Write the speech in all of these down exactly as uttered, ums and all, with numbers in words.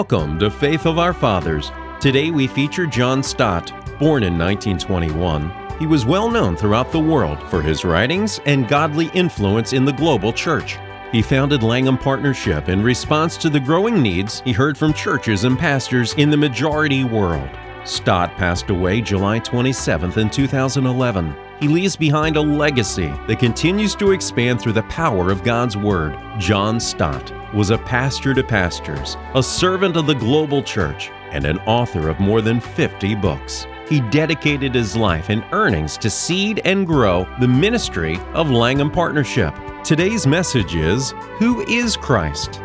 Welcome to Faith of Our Fathers. Today we feature John Stott. Born in nineteen twenty-one, he was well known throughout the world for his writings and godly influence in the global church. He founded Langham Partnership in response to the growing needs he heard from churches and pastors in the majority world. Stott passed away July twenty-seventh in two thousand eleven. He leaves behind a legacy that continues to expand through the power of God's Word. John Stott was a pastor to pastors, a servant of the global church, and an author of more than fifty books. He dedicated his life and earnings to seed and grow the ministry of Langham Partnership. Today's message is, Who is Christ?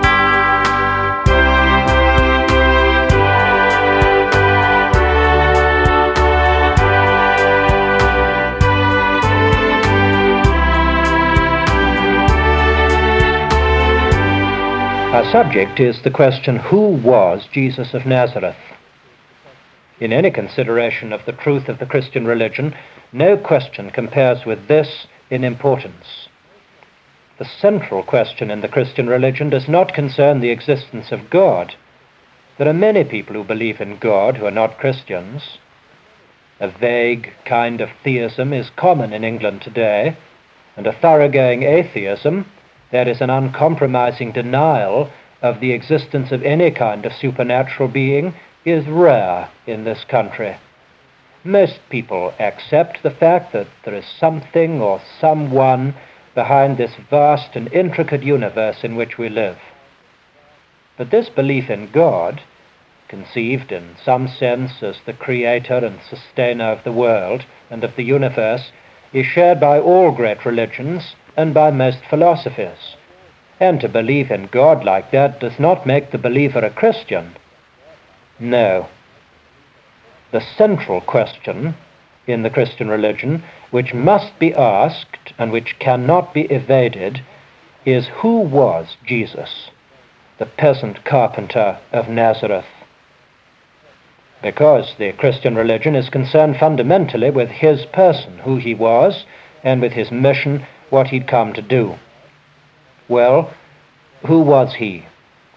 Our subject is the question, who was Jesus of Nazareth? In any consideration of the truth of the Christian religion, no question compares with this in importance. The central question in the Christian religion does not concern the existence of God. There are many people who believe in God who are not Christians. A vague kind of theism is common in England today, and a thoroughgoing atheism, that is an uncompromising denial of the existence of any kind of supernatural being, is rare in this country. Most people accept the fact that there is something or someone behind this vast and intricate universe in which we live. But this belief in God, conceived in some sense as the creator and sustainer of the world and of the universe, is shared by all great religions and by most philosophies. And to believe in God like that does not make the believer a Christian. No. The central question in the Christian religion, which must be asked and which cannot be evaded, is who was Jesus, the peasant carpenter of Nazareth? Because the Christian religion is concerned fundamentally with his person, who he was, and with his mission, what he'd come to do. Well, who was he?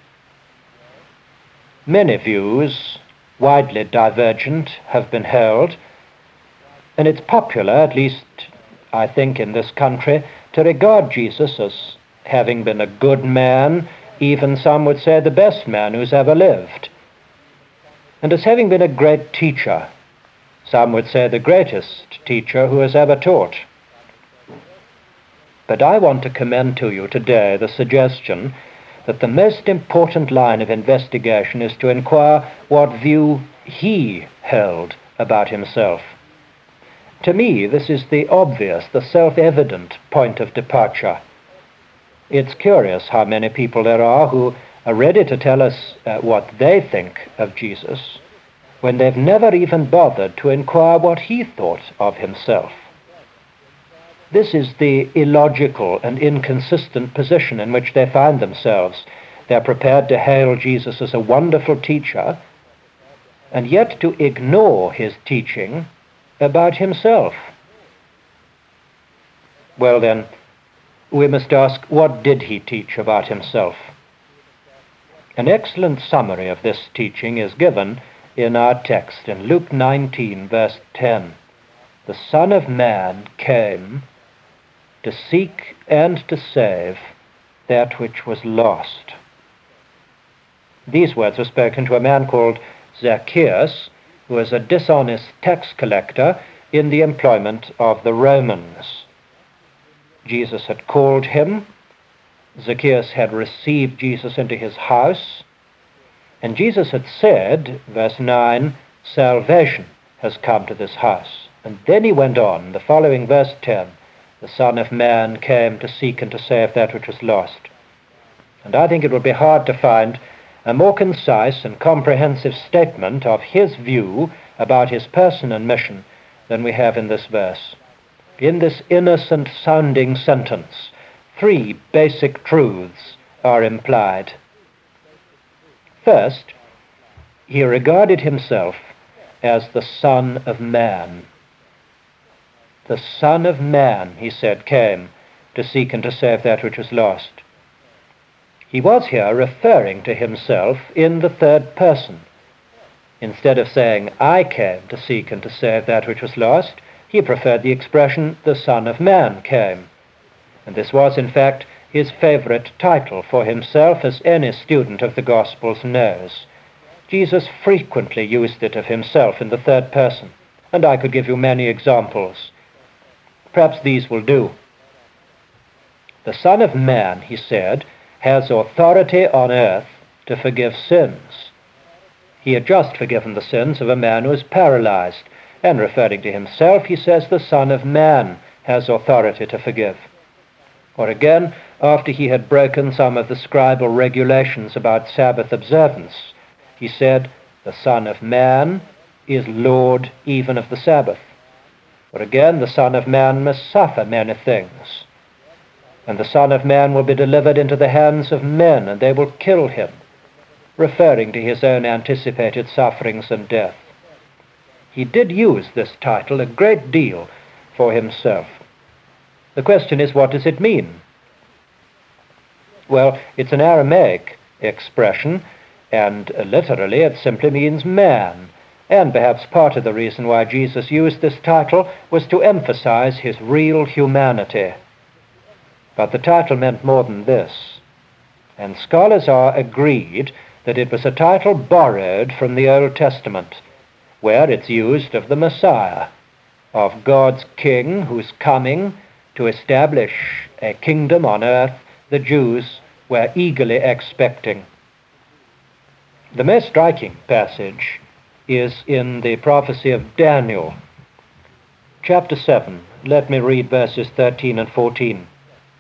Many views, widely divergent, have been held, and it's popular, at least I think in this country, to regard Jesus as having been a good man, even some would say the best man who's ever lived, and as having been a great teacher, some would say the greatest teacher who has ever taught. But I want to commend to you today the suggestion that the most important line of investigation is to inquire what view he held about himself. To me, this is the obvious, the self-evident point of departure. It's curious how many people there are who are ready to tell us uh, what they think of Jesus, when they've never even bothered to inquire what he thought of himself. This is the illogical and inconsistent position in which they find themselves. They're prepared to hail Jesus as a wonderful teacher, and yet to ignore his teaching about himself. Well then, we must ask, what did he teach about himself? An excellent summary of this teaching is given in our text in Luke nineteen, verse ten. The Son of Man came to seek and to save that which was lost. These words were spoken to a man called Zacchaeus, who was a dishonest tax collector in the employment of the Romans. Jesus had called him. Zacchaeus had received Jesus into his house, and Jesus had said, verse nine, salvation has come to this house. And then he went on, the following verse ten, the Son of Man came to seek and to save that which was lost. And I think it would be hard to find a more concise and comprehensive statement of his view about his person and mission than we have in this verse. In this innocent-sounding sentence, three basic truths are implied. First, he regarded himself as the Son of Man. The Son of Man, he said, came to seek and to save that which was lost. He was here referring to himself in the third person. Instead of saying, I came to seek and to save that which was lost, he preferred the expression, the Son of Man came. And this was, in fact, his favorite title for himself, as any student of the Gospels knows. Jesus frequently used it of himself in the third person, and I could give you many examples. Perhaps these will do. The Son of Man, he said, has authority on earth to forgive sins. He had just forgiven the sins of a man who was paralyzed, and referring to himself, he says the Son of Man has authority to forgive. Or again, after he had broken some of the scribal regulations about Sabbath observance, he said, the Son of Man is Lord even of the Sabbath. Or again, the Son of Man must suffer many things, and the Son of Man will be delivered into the hands of men, and they will kill him, referring to his own anticipated sufferings and death. He did use this title a great deal for himself. The question is, what does it mean? Well, it's an Aramaic expression, and uh, literally it simply means man. And perhaps part of the reason why Jesus used this title was to emphasize his real humanity. But the title meant more than this, and scholars are agreed that it was a title borrowed from the Old Testament, where it's used of the Messiah, of God's King who's coming to establish a kingdom on earth the Jews were eagerly expecting. The most striking passage is in the prophecy of Daniel, chapter seven. Let me read verses thirteen and fourteen.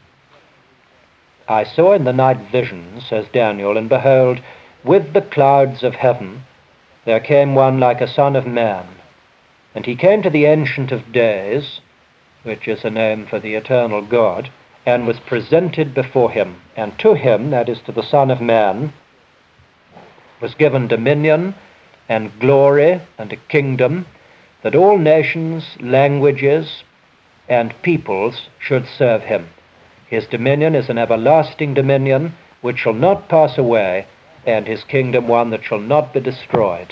I saw in the night visions, says Daniel, and behold, with the clouds of heaven there came one like a son of man, and he came to the Ancient of Days, which is a name for the eternal God, and was presented before him. And to him, that is to the Son of Man, was given dominion and glory and a kingdom, that all nations, languages, and peoples should serve him. His dominion is an everlasting dominion which shall not pass away, and his kingdom one that shall not be destroyed.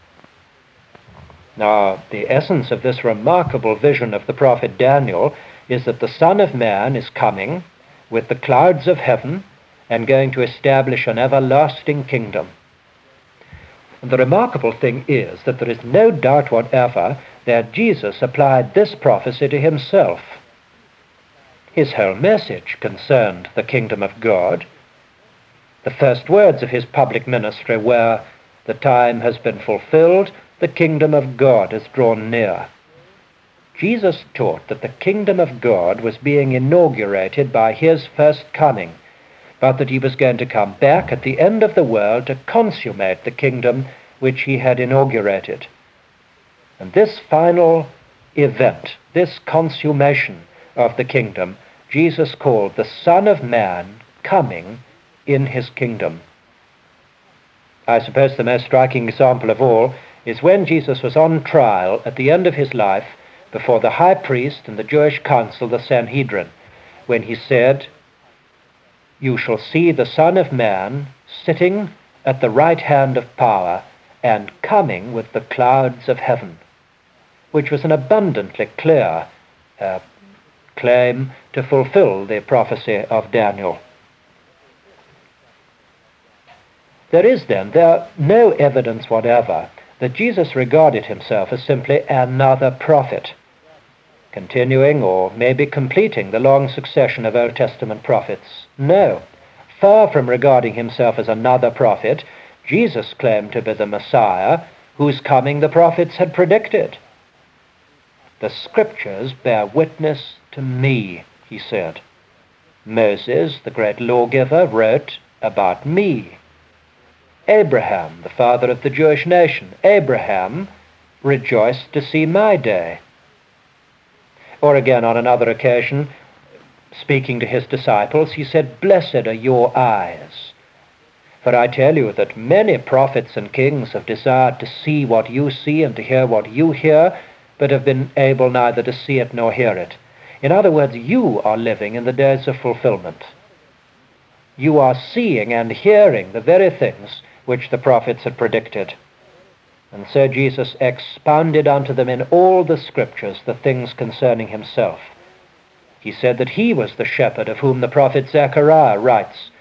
Now, the essence of this remarkable vision of the prophet Daniel is that the Son of Man is coming with the clouds of heaven and going to establish an everlasting kingdom. And the remarkable thing is that there is no doubt whatever that Jesus applied this prophecy to himself. His whole message concerned the kingdom of God. The first words of his public ministry were, the time has been fulfilled, the kingdom of God is drawn near. Jesus taught that the kingdom of God was being inaugurated by his first coming, but that he was going to come back at the end of the world to consummate the kingdom which he had inaugurated. And this final event, this consummation of the kingdom, Jesus called the Son of Man coming in his kingdom. I suppose the most striking example of all is when Jesus was on trial at the end of his life before the high priest and the Jewish council, the Sanhedrin, when he said, you shall see the Son of Man sitting at the right hand of power and coming with the clouds of heaven, which was an abundantly clear uh, claim to fulfill the prophecy of Daniel. There is then there no evidence whatever that Jesus regarded himself as simply another prophet, continuing or maybe completing the long succession of Old Testament prophets. No, far from regarding himself as another prophet, Jesus claimed to be the Messiah whose coming the prophets had predicted. The Scriptures bear witness to me, he said. Moses, the great lawgiver, wrote about me. Abraham, the father of the Jewish nation, Abraham rejoiced to see my day. Or again, on another occasion, speaking to his disciples, he said, blessed are your eyes. For I tell you that many prophets and kings have desired to see what you see and to hear what you hear, but have been able neither to see it nor hear it. In other words, you are living in the days of fulfillment. you are seeing and hearing the very things which the prophets had predicted. And so Jesus expounded unto them in all the Scriptures the things concerning himself. He said that he was the shepherd of whom the prophet Zechariah writes,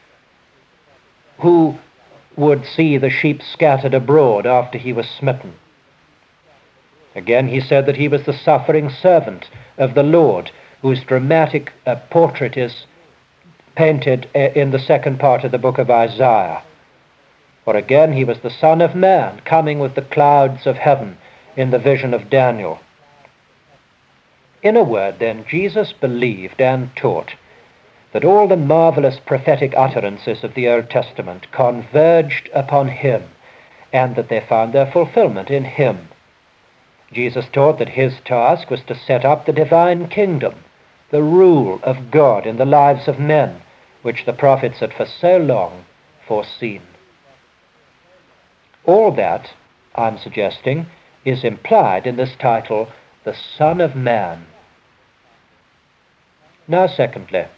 who would see the sheep scattered abroad after he was smitten. Again, he said that he was the suffering servant of the Lord, whose dramatic uh, portrait is painted uh, in the second part of the book of Isaiah. Or again, he was the Son of Man, coming with the clouds of heaven in the vision of Daniel. In a word, then, Jesus believed and taught that all the marvelous prophetic utterances of the Old Testament converged upon him, and that they found their fulfillment in him. Jesus taught that his task was to set up the divine kingdom, the rule of God in the lives of men, which the prophets had for so long foreseen. All that, I'm suggesting, is implied in this title, the Son of Man. Now, secondly,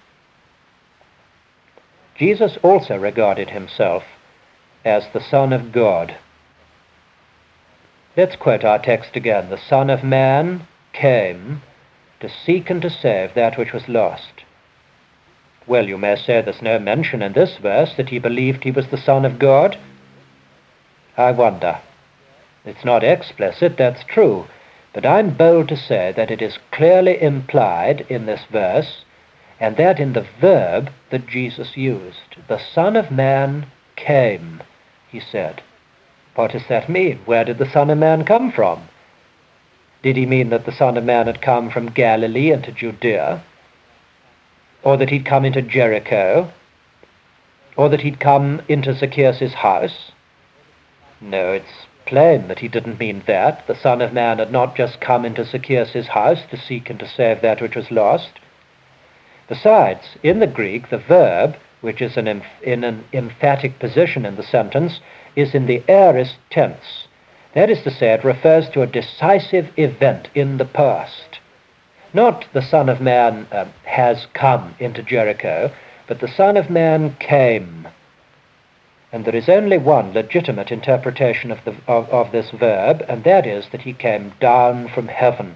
Jesus also regarded himself as the Son of God. Let's quote our text again. The Son of Man came to seek and to save that which was lost. Well, you may say there's no mention in this verse that he believed he was the Son of God. I wonder. It's not explicit, that's true, but I'm bold to say that it is clearly implied in this verse, and that in the verb that Jesus used. The Son of Man came, he said. What does that mean? Where did the Son of Man come from? Did he mean that the Son of Man had come from Galilee into Judea? Or that he'd come into Jericho? Or that he'd come into Zacchaeus' house? No, it's plain that he didn't mean that. The Son of Man had not just come into Zacchaeus' house to seek and to save that which was lost. Besides, in the Greek, the verb, which is an emph- in an emphatic position in the sentence, is in the aorist tense. That is to say, it refers to a decisive event in the past. Not the Son of Man uh, has come into Jericho, but the Son of Man came. And there is only one legitimate interpretation of, the, of, of this verb, and that is that he came down from heaven.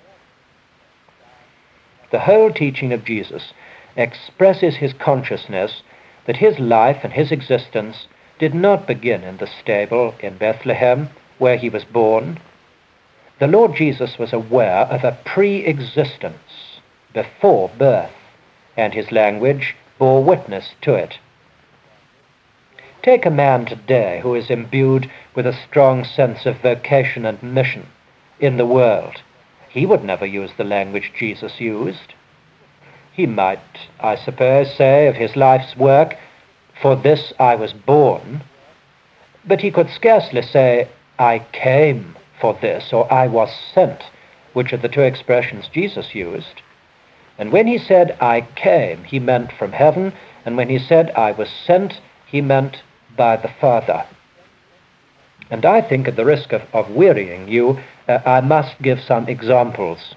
The whole teaching of Jesus expresses his consciousness that his life and his existence did not begin in the stable in Bethlehem, where he was born. The Lord Jesus was aware of a pre-existence before birth, and his language bore witness to it. Take a man today who is imbued with a strong sense of vocation and mission in the world. He would never use the language Jesus used. He might, I suppose, say of his life's work, "For this I was born," but he could scarcely say, "I came for this," or "I was sent," which are the two expressions Jesus used. And when he said, "I came," he meant from heaven, and when he said, "I was sent," he meant by the Father. And I think, at the risk of, of wearying you, uh, I must give some examples.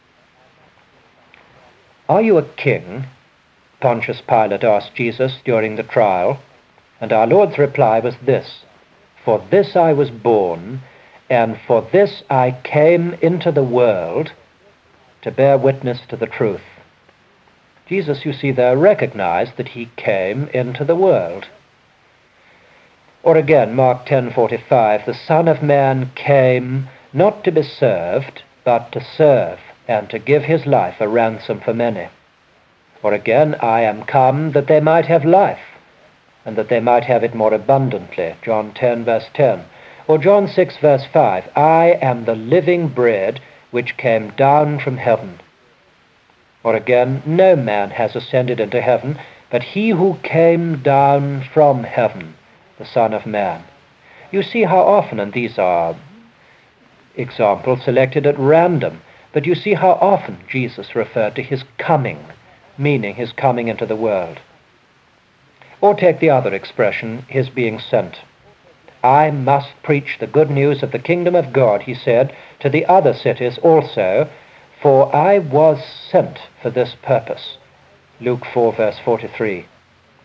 "Are you a king?" Pontius Pilate asked Jesus during the trial, and our Lord's reply was this: "For this I was born, and for this I came into the world, to bear witness to the truth." Jesus, you see there, recognized that he came into the world. Or again, Mark ten forty-five, "The Son of Man came not to be served, but to serve, and to give his life a ransom for many." Or again, "I am come that they might have life, and that they might have it more abundantly." John ten verse ten. Or John six verse five, "I am the living bread which came down from heaven." Or again, "No man has ascended into heaven, but he who came down from heaven, the Son of Man." You see how often, and these are examples selected at random, but you see how often Jesus referred to his coming, meaning his coming into the world. Or take the other expression, his being sent. "I must preach the good news of the kingdom of God," he said, "to the other cities also, for I was sent for this purpose." Luke four verse forty-three.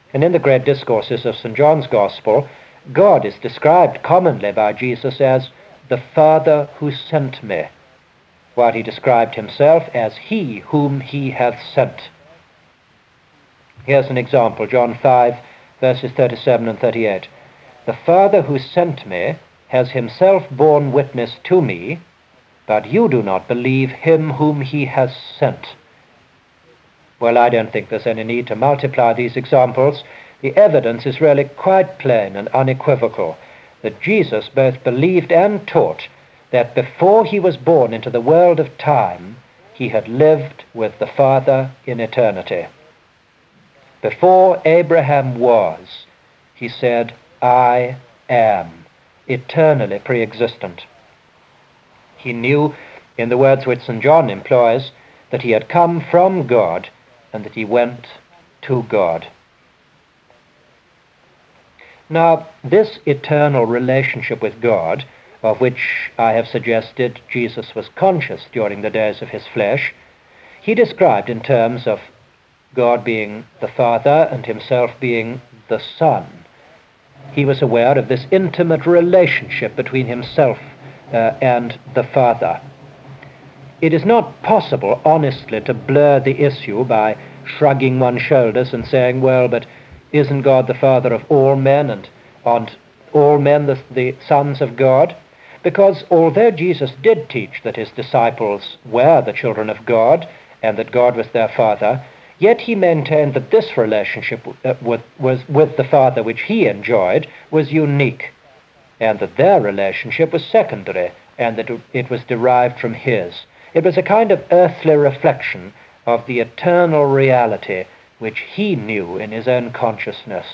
And in the great discourses of Saint John's Gospel, God is described commonly by Jesus as the Father who sent me, while he described himself as he whom he hath sent. Here's an example, John five, verses thirty-seven and thirty-eight. The Father who sent me has himself borne witness to me, but you do not believe him whom he has sent. Well, I don't think there's any need to multiply these examples. The evidence is really quite plain and unequivocal that Jesus both believed and taught that before he was born into the world of time, he had lived with the Father in eternity. Before Abraham was, he said, I am, eternally pre-existent. He knew, in the words which Saint John employs, that he had come from God and that he went to God. Now, this eternal relationship with God, of which I have suggested Jesus was conscious during the days of his flesh, he described in terms of God being the Father and himself being the Son. He was aware of this intimate relationship between himself uh, and the Father. It is not possible, honestly, to blur the issue by shrugging one's shoulders and saying, well, but isn't God the Father of all men, and aren't all men the, the sons of God? Because although Jesus did teach that his disciples were the children of God and that God was their Father, yet he maintained that this relationship uh, with, was, with the Father which he enjoyed was unique, and that their relationship was secondary, and that it was derived from his. It was a kind of earthly reflection of the eternal reality which he knew in his own consciousness.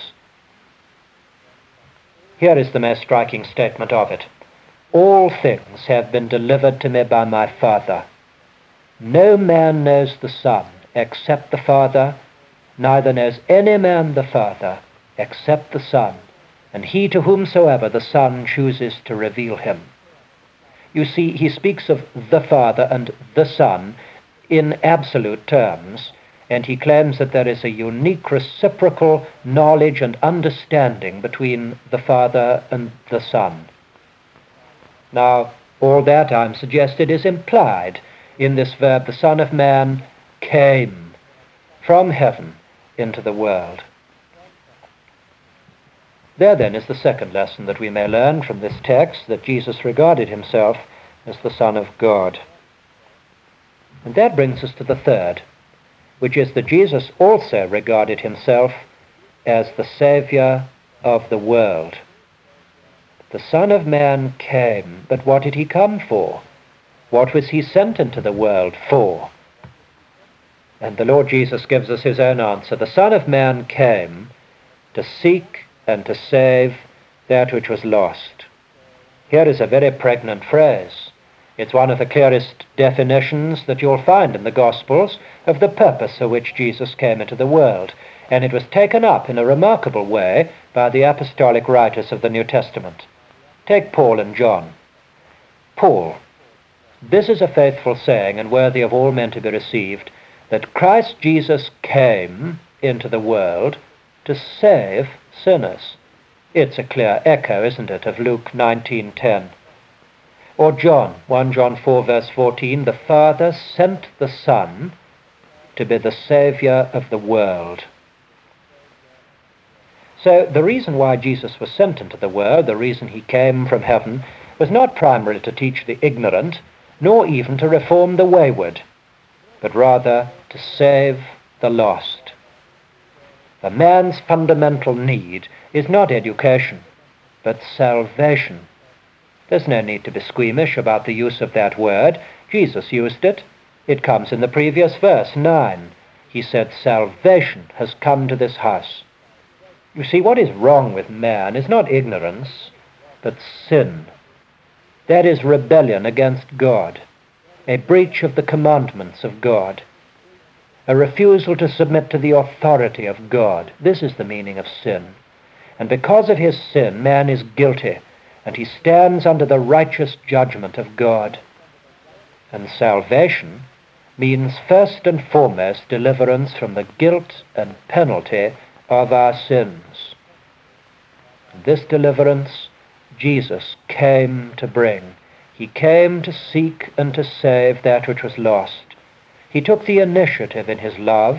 Here is the most striking statement of it. All things have been delivered to me by my Father. No man knows the Son except the Father, neither knows any man the Father except the Son, and he to whomsoever the Son chooses to reveal him. You see, he speaks of the Father and the Son in absolute terms, and he claims that there is a unique reciprocal knowledge and understanding between the Father and the Son. Now, all that, I'm suggested, is implied in this verb, the Son of Man came from heaven into the world. There then is the second lesson that we may learn from this text, that Jesus regarded himself as the Son of God. And that brings us to the third, which is that Jesus also regarded himself as the Savior of the world. The Son of Man came, but what did he come for? What was he sent into the world for? And the Lord Jesus gives us his own answer. The Son of Man came to seek and to save that which was lost. Here is a very pregnant phrase. It's one of the clearest definitions that you'll find in the Gospels of the purpose for which Jesus came into the world, and it was taken up in a remarkable way by the apostolic writers of the New Testament. Take Paul and John. Paul, this is a faithful saying and worthy of all men to be received, that Christ Jesus came into the world to save sinners. It's a clear echo, isn't it, of Luke nineteen ten. Or John, First John four, verse fourteen, the Father sent the Son to be the Savior of the world. So the reason why Jesus was sent into the world, the reason he came from heaven, was not primarily to teach the ignorant, nor even to reform the wayward, but rather to save the lost. The man's fundamental need is not education, but salvation. There's no need to be squeamish about the use of that word. Jesus used it. It comes in the previous verse, nine. He said, salvation has come to this house. You see, what is wrong with man is not ignorance, but sin. That is rebellion against God, a breach of the commandments of God, a refusal to submit to the authority of God. This is the meaning of sin. And because of his sin, man is guilty, and he stands under the righteous judgment of God. And salvation means first and foremost deliverance from the guilt and penalty of our sins. This deliverance Jesus came to bring. He came to seek and to save that which was lost. He took the initiative in his love.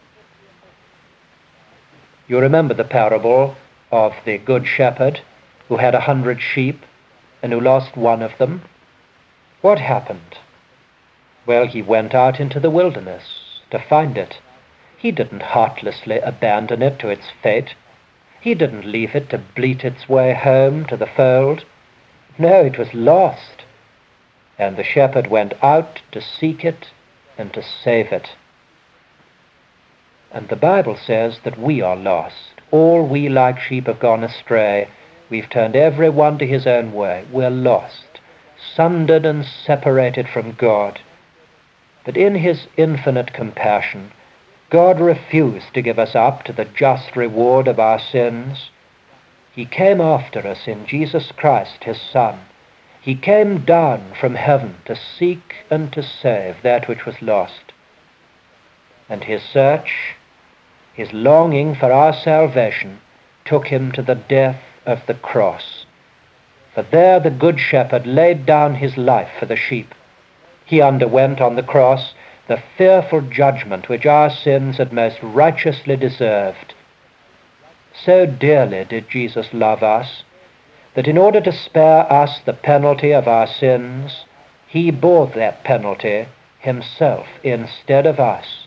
You remember the parable of the good shepherd who had a hundred sheep and who lost one of them. What happened? Well, he went out into the wilderness to find it. He didn't heartlessly abandon it to its fate. He didn't leave it to bleat its way home to the fold. No, it was lost. And the shepherd went out to seek it and to save it. And the Bible says that we are lost. All we like sheep have gone astray. We've turned every one to his own way. We're lost, sundered and separated from God. But in his infinite compassion, God refused to give us up to the just reward of our sins. He came after us in Jesus Christ, his Son. He came down from heaven to seek and to save that which was lost. And his search, his longing for our salvation, took him to the death of the cross. For there the Good Shepherd laid down his life for the sheep. He underwent on the cross the fearful judgment which our sins had most righteously deserved. So dearly did Jesus love us, that in order to spare us the penalty of our sins, he bore that penalty himself instead of us.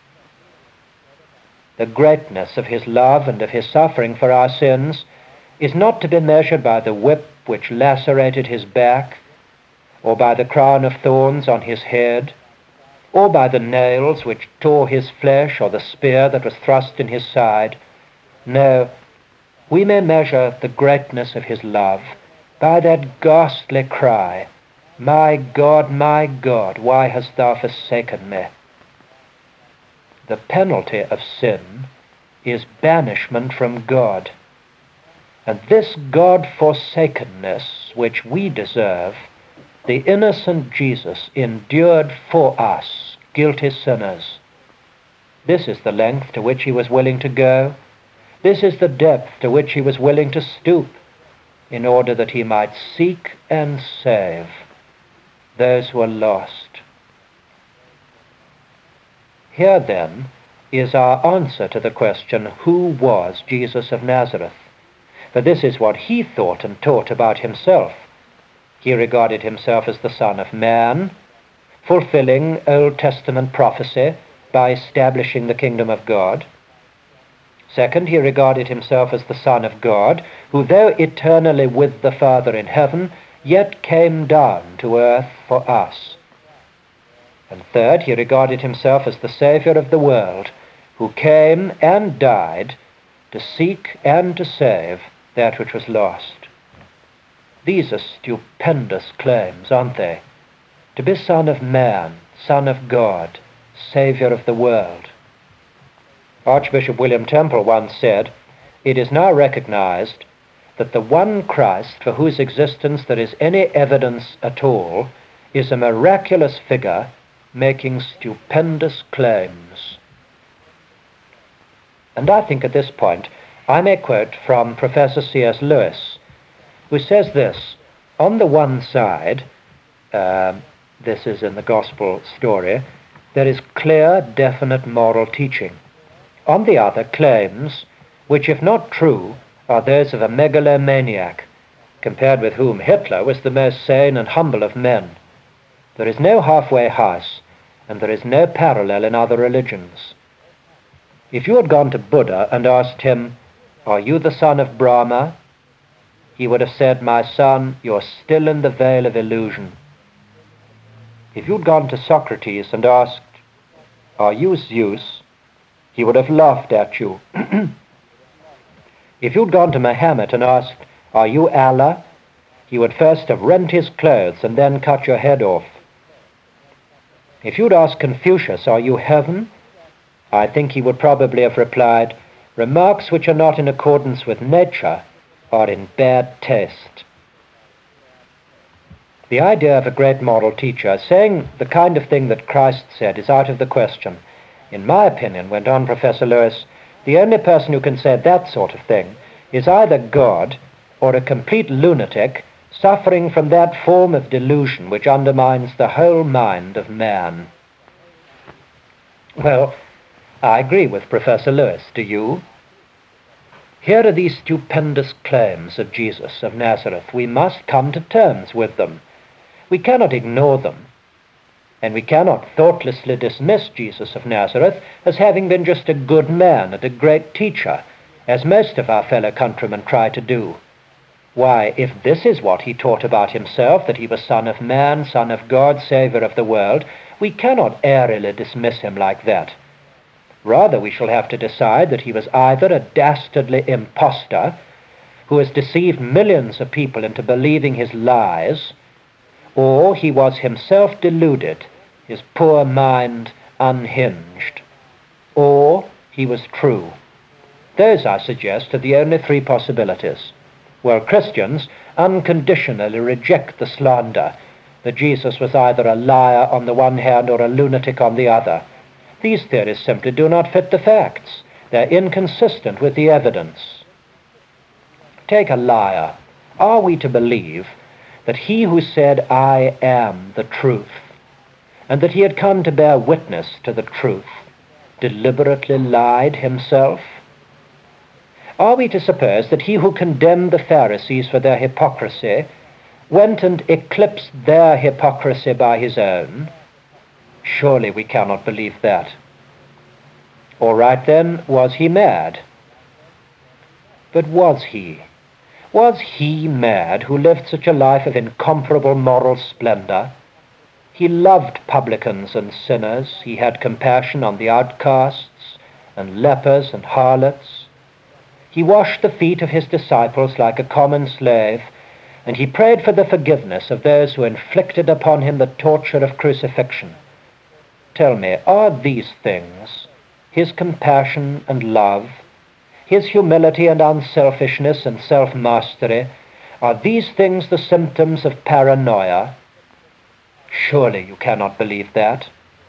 The greatness of his love and of his suffering for our sins is not to be measured by the whip which lacerated his back, or by the crown of thorns on his head, or by the nails which tore his flesh, or the spear that was thrust in his side. No, we may measure the greatness of his love by that ghastly cry, "My God, my God, why hast thou forsaken me?" The penalty of sin is banishment from God. And this God-forsakenness which we deserve, the innocent Jesus endured for us, guilty sinners. This is the length to which he was willing to go. This is the depth to which he was willing to stoop, in order that he might seek and save those who are lost. Here, then, is our answer to the question, who was Jesus of Nazareth? For this is what he thought and taught about himself. He regarded himself as the Son of Man, fulfilling Old Testament prophecy by establishing the kingdom of God. Second, he regarded himself as the Son of God, who, though eternally with the Father in heaven, yet came down to earth for us. And third, he regarded himself as the Savior of the world, who came and died to seek and to save that which was lost. These are stupendous claims, aren't they? To be Son of Man, Son of God, Savior of the world. Archbishop William Temple once said, "It is now recognized that the one Christ for whose existence there is any evidence at all is a miraculous figure making stupendous claims." And I think at this point I may quote from Professor C S Lewis, who says this: on the one side, uh, this is in the gospel story, there is clear, definite moral teaching. On the other, claims, which if not true, are those of a megalomaniac, compared with whom Hitler was the most sane and humble of men. There is no halfway house, and there is no parallel in other religions. If you had gone to Buddha and asked him, "Are you the son of Brahma?" he would have said, "My son, you're still in the veil of illusion." If you'd gone to Socrates and asked, "Are you Zeus?" he would have laughed at you. If you'd gone to Muhammad and asked, "Are you Allah?" he would first have rent his clothes and then cut your head off. If you'd asked Confucius, "Are you heaven?" I think he would probably have replied, "Remarks which are not in accordance with nature are in bad taste." The idea of a great moral teacher saying the kind of thing that Christ said is out of the question. In my opinion, went on Professor Lewis, The only person who can say that sort of thing is either God or a complete lunatic suffering from that form of delusion which undermines the whole mind of man. Well, I agree with Professor Lewis. Do you? Here are these stupendous claims of Jesus of Nazareth. We must come to terms with them. We cannot ignore them. And we cannot thoughtlessly dismiss Jesus of Nazareth as having been just a good man and a great teacher, as most of our fellow countrymen try to do. Why, if this is what he taught about himself, that he was Son of Man, Son of God, Savior of the world, we cannot airily dismiss him like that. Rather, we shall have to decide that he was either a dastardly impostor who has deceived millions of people into believing his lies, or he was himself deluded, his poor mind unhinged, or he was true. Those, I suggest, are the only three possibilities. Well, Christians unconditionally reject the slander that Jesus was either a liar on the one hand or a lunatic on the other. These theories simply do not fit the facts. They're inconsistent with the evidence. Take a liar. Are we to believe that he who said, "I am the truth," and that he had come to bear witness to the truth, deliberately lied himself? Are we to suppose that he who condemned the Pharisees for their hypocrisy went and eclipsed their hypocrisy by his own? Surely we cannot believe that. All right then, was he mad? But was he? Was he mad who lived such a life of incomparable moral splendor? He loved publicans and sinners. He had compassion on the outcasts and lepers and harlots. He washed the feet of his disciples like a common slave, and he prayed for the forgiveness of those who inflicted upon him the torture of crucifixion. Tell me, are these things, his compassion and love, his humility and unselfishness and self-mastery, are these things the symptoms of paranoia? Surely you cannot believe that.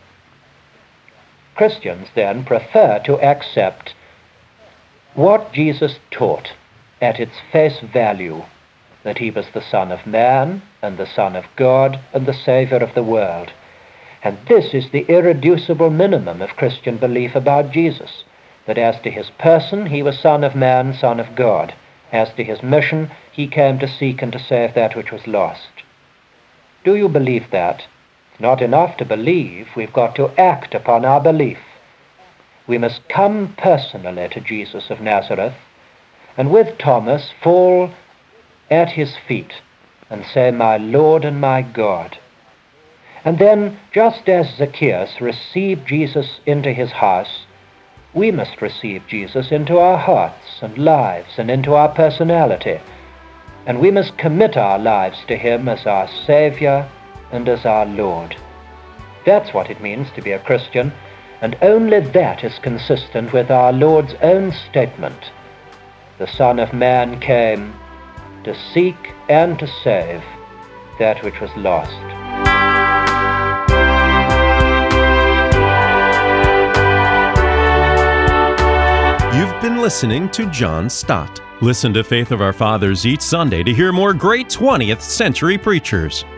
Christians, then, prefer to accept what Jesus taught at its face value, that he was the Son of Man and the Son of God and the Savior of the world. And this is the irreducible minimum of Christian belief about Jesus, that as to his person, he was Son of Man, Son of God. As to his mission, he came to seek and to save that which was lost. Do you believe that? It's not enough to believe. We've got to act upon our belief. We must come personally to Jesus of Nazareth, and with Thomas fall at his feet and say, "My Lord and my God." And then, just as Zacchaeus received Jesus into his house, we must receive Jesus into our hearts and lives and into our personality, and we must commit our lives to him as our Savior and as our Lord. That's what it means to be a Christian, and only that is consistent with our Lord's own statement. The Son of Man came to seek and to save that which was lost. You've been listening to John Stott. Listen to Faith of Our Fathers each Sunday to hear more great twentieth century preachers.